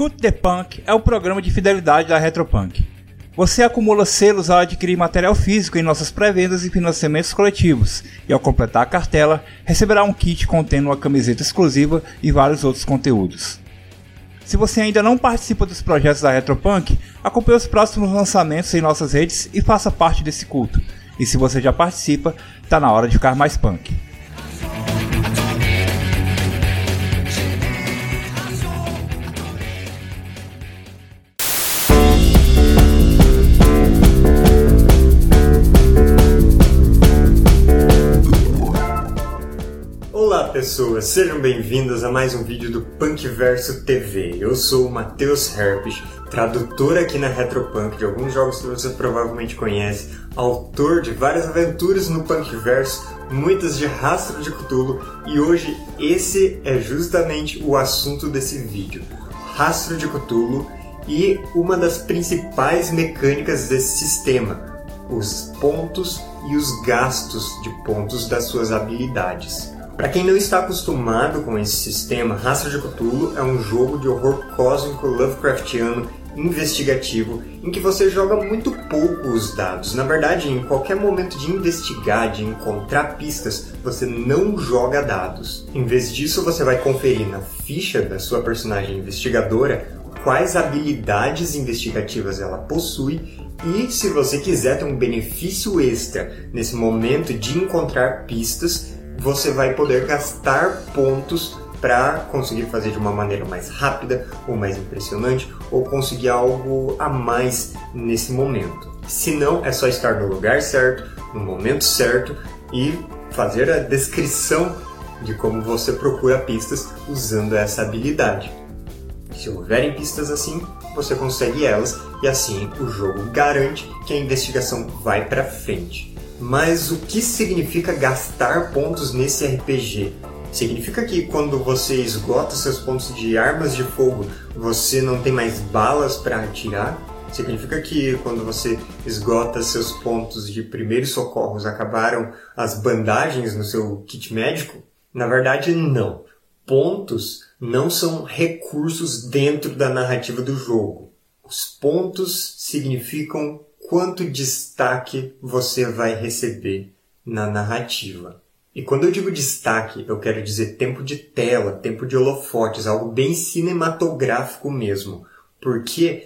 Escute The Punk é o programa de fidelidade da Retropunk. Você acumula selos ao adquirir material físico em nossas pré-vendas e financiamentos coletivos, e ao completar a cartela, receberá um kit contendo uma camiseta exclusiva e vários outros conteúdos. Se você ainda não participa dos projetos da Retropunk, acompanhe os próximos lançamentos em nossas redes e faça parte desse culto. E se você já participa, tá na hora de ficar mais punk. Olá pessoas, sejam bem-vindos a mais um vídeo do Punkverso TV. Eu sou o Matheus Herpes, tradutor aqui na Retropunk de alguns jogos que você provavelmente conhece, autor de várias aventuras no Punkverso, muitas de Rastro de Cthulhu, e hoje esse é justamente o assunto desse vídeo, Rastro de Cthulhu e uma das principais mecânicas desse sistema, os pontos e os gastos de pontos das suas habilidades. Para quem não está acostumado com esse sistema, Rastro de Cthulhu é um jogo de horror cósmico Lovecraftiano investigativo em que você joga muito pouco os dados. Na verdade, em qualquer momento de investigar, de encontrar pistas, você não joga dados. Em vez disso, você vai conferir na ficha da sua personagem investigadora quais habilidades investigativas ela possui e, se você quiser ter um benefício extra nesse momento de encontrar pistas, você vai poder gastar pontos para conseguir fazer de uma maneira mais rápida ou mais impressionante ou conseguir algo a mais nesse momento. Se não, é só estar no lugar certo, no momento certo e fazer a descrição de como você procura pistas usando essa habilidade. Se houverem pistas assim, você consegue elas e assim o jogo garante que a investigação vai para frente. Mas o que significa gastar pontos nesse RPG? Significa que quando você esgota seus pontos de armas de fogo, você não tem mais balas para atirar? Significa que quando você esgota seus pontos de primeiros socorros, acabaram as bandagens no seu kit médico? Na verdade, não. Pontos não são recursos dentro da narrativa do jogo. Os pontos significam quanto destaque você vai receber na narrativa. E quando eu digo destaque, eu quero dizer tempo de tela, tempo de holofotes, algo bem cinematográfico mesmo. Porque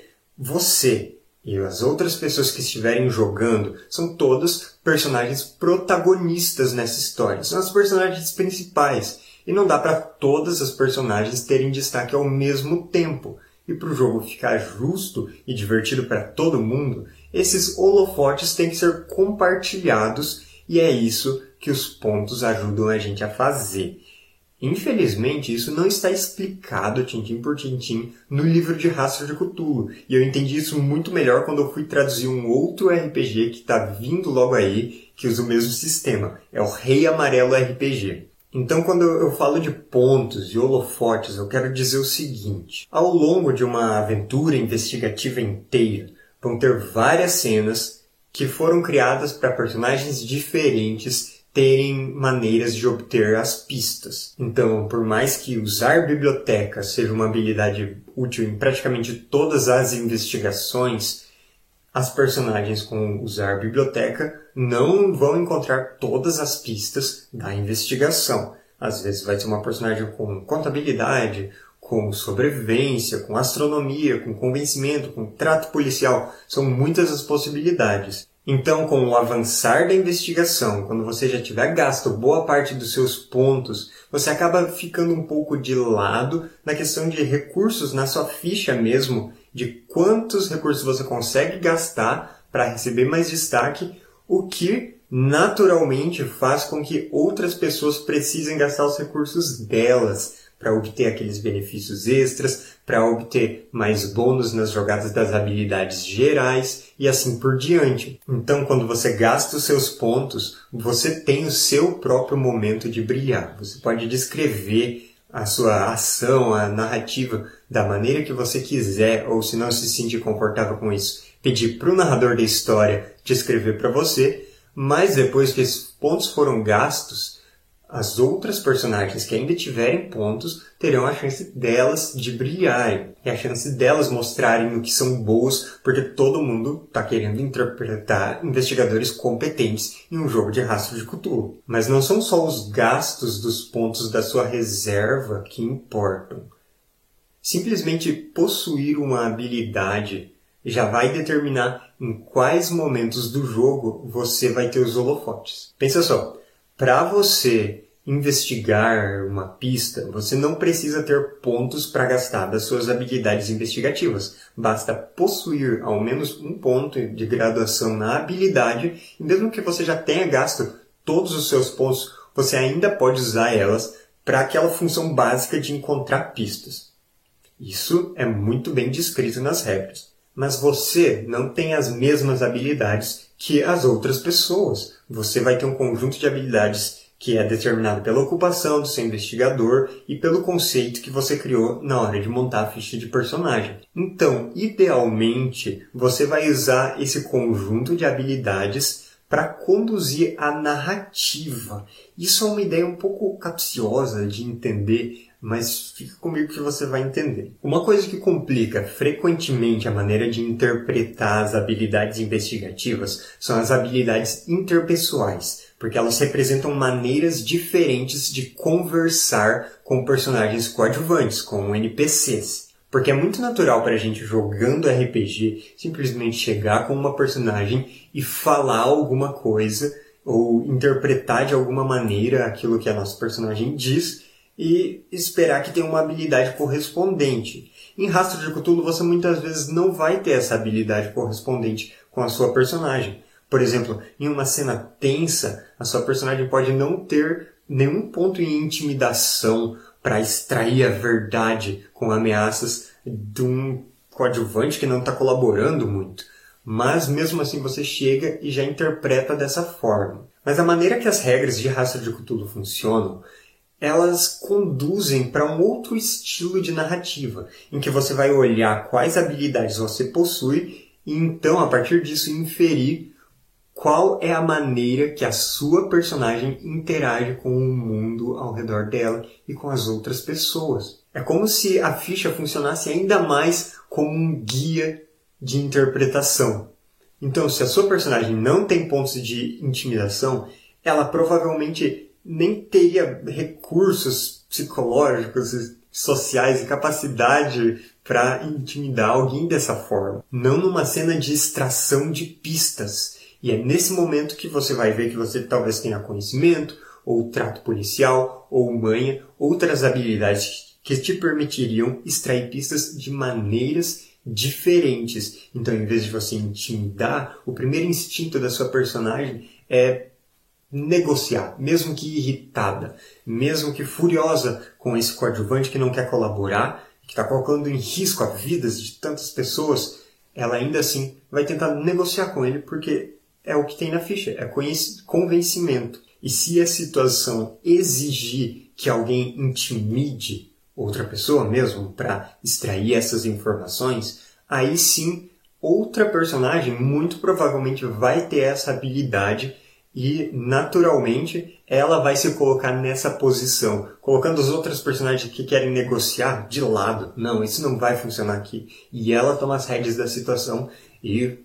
você e as outras pessoas que estiverem jogando são todos personagens protagonistas nessa história. São os personagens principais. E não dá para todas as personagens terem destaque ao mesmo tempo. E para o jogo ficar justo e divertido para todo mundo, esses holofotes têm que ser compartilhados e é isso que os pontos ajudam a gente a fazer. Infelizmente, isso não está explicado tintim por tintim no livro de Rastro de Cthulhu. E eu entendi isso muito melhor quando eu fui traduzir um outro RPG que está vindo logo aí, que usa o mesmo sistema. É o Rei Amarelo RPG. Então, quando eu falo de pontos e holofotes, eu quero dizer o seguinte. Ao longo de uma aventura investigativa inteira, vão ter várias cenas que foram criadas para personagens diferentes terem maneiras de obter as pistas. Então, por mais que usar biblioteca seja uma habilidade útil em praticamente todas as investigações, as personagens com usar biblioteca não vão encontrar todas as pistas da investigação. Às vezes vai ser uma personagem com contabilidade, com sobrevivência, com astronomia, com convencimento, com trato policial. São muitas as possibilidades. Então, com o avançar da investigação, quando você já tiver gasto boa parte dos seus pontos, você acaba ficando um pouco de lado na questão de recursos na sua ficha mesmo, de quantos recursos você consegue gastar para receber mais destaque, o que naturalmente faz com que outras pessoas precisem gastar os recursos delas para obter aqueles benefícios extras, para obter mais bônus nas jogadas das habilidades gerais e assim por diante. Então, quando você gasta os seus pontos, você tem o seu próprio momento de brilhar. Você pode descrever a sua ação, a narrativa, da maneira que você quiser, ou se não se sentir confortável com isso, pedir para o narrador da história descrever para você, mas depois que esses pontos foram gastos, As outras personagens que ainda tiverem pontos terão a chance delas de brilharem e a chance delas mostrarem o que são boas, porque todo mundo está querendo interpretar investigadores competentes em um jogo de Rastro de Cthulhu. Mas não são só os gastos dos pontos da sua reserva que importam. Simplesmente possuir uma habilidade já vai determinar em quais momentos do jogo você vai ter os holofotes. Pensa só. Para você investigar uma pista, você não precisa ter pontos para gastar das suas habilidades investigativas. Basta possuir ao menos um ponto de graduação na habilidade, e mesmo que você já tenha gasto todos os seus pontos, você ainda pode usar elas para aquela função básica de encontrar pistas. Isso é muito bem descrito nas regras. Mas você não tem as mesmas habilidades que as outras pessoas. Você vai ter um conjunto de habilidades que é determinado pela ocupação do seu investigador e pelo conceito que você criou na hora de montar a ficha de personagem. Então, idealmente, você vai usar esse conjunto de habilidades para conduzir a narrativa. Isso é uma ideia um pouco capciosa de entender, mas fica comigo que você vai entender. Uma coisa que complica frequentemente a maneira de interpretar as habilidades investigativas são as habilidades interpessoais, porque elas representam maneiras diferentes de conversar com personagens coadjuvantes, com NPCs. Porque é muito natural para a gente jogando RPG simplesmente chegar com uma personagem e falar alguma coisa ou interpretar de alguma maneira aquilo que a nossa personagem diz e esperar que tenha uma habilidade correspondente. Em Rastro de Cthulhu, você muitas vezes não vai ter essa habilidade correspondente com a sua personagem. Por exemplo, em uma cena tensa, a sua personagem pode não ter nenhum ponto em intimidação para extrair a verdade com ameaças de um coadjuvante que não está colaborando muito. Mas mesmo assim você chega e já interpreta dessa forma. Mas a maneira que as regras de Rastro de Cthulhu funcionam, elas conduzem para um outro estilo de narrativa, em que você vai olhar quais habilidades você possui e então, a partir disso, inferir qual é a maneira que a sua personagem interage com o mundo ao redor dela e com as outras pessoas. É como se a ficha funcionasse ainda mais como um guia de interpretação. Então, se a sua personagem não tem pontos de intimidação, ela provavelmente nem teria recursos psicológicos, sociais e capacidade para intimidar alguém dessa forma. Não numa cena de extração de pistas. E é nesse momento que você vai ver que você talvez tenha conhecimento, ou trato policial, ou manha, outras habilidades que te permitiriam extrair pistas de maneiras diferentes. Então, em vez de você intimidar, o primeiro instinto da sua personagem é negociar, mesmo que irritada, mesmo que furiosa com esse coadjuvante que não quer colaborar, que está colocando em risco a vidas de tantas pessoas, ela ainda assim vai tentar negociar com ele porque é o que tem na ficha, é convencimento. E se a situação exigir que alguém intimide outra pessoa mesmo para extrair essas informações, aí sim outra personagem muito provavelmente vai ter essa habilidade e, naturalmente, ela vai se colocar nessa posição, colocando os outros personagens que querem negociar de lado. Não, isso não vai funcionar aqui. E ela toma as rédeas da situação e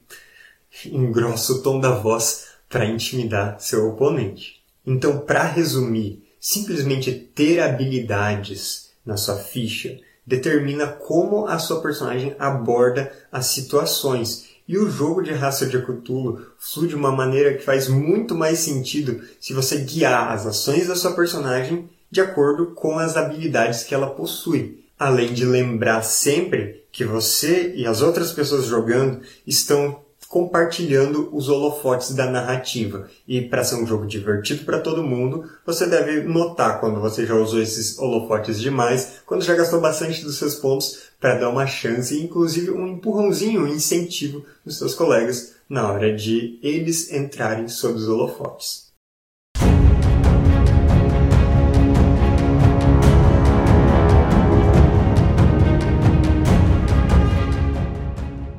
engrossa o tom da voz para intimidar seu oponente. Então, para resumir, simplesmente ter habilidades na sua ficha determina como a sua personagem aborda as situações. E o jogo de Rastro de Cthulhu flui de uma maneira que faz muito mais sentido se você guiar as ações da sua personagem de acordo com as habilidades que ela possui. Além de lembrar sempre que você e as outras pessoas jogando estão compartilhando os holofotes da narrativa. E para ser um jogo divertido para todo mundo, você deve notar quando você já usou esses holofotes demais, quando já gastou bastante dos seus pontos para dar uma chance e inclusive um empurrãozinho, um incentivo nos seus colegas na hora de eles entrarem sob os holofotes.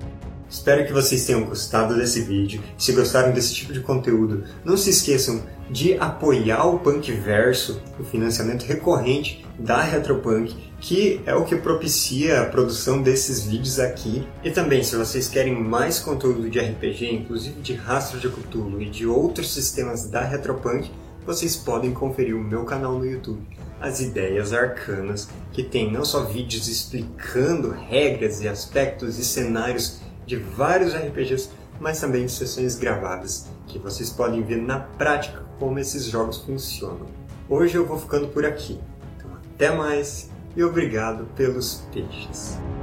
Espero que vocês tenham gostado desse vídeo. Se gostaram desse tipo de conteúdo, não se esqueçam de apoiar o Punkverso, o financiamento recorrente da Retropunk, que é o que propicia a produção desses vídeos aqui. E também, se vocês querem mais conteúdo de RPG, inclusive de Rastro de Cthulhu e de outros sistemas da Retropunk, vocês podem conferir o meu canal no YouTube, As Ideias Arcanas, que tem não só vídeos explicando regras e aspectos e cenários de vários RPGs, mas também sessões gravadas, que vocês podem ver na prática como esses jogos funcionam. Hoje eu vou ficando por aqui. Então até mais e obrigado pelos peixes.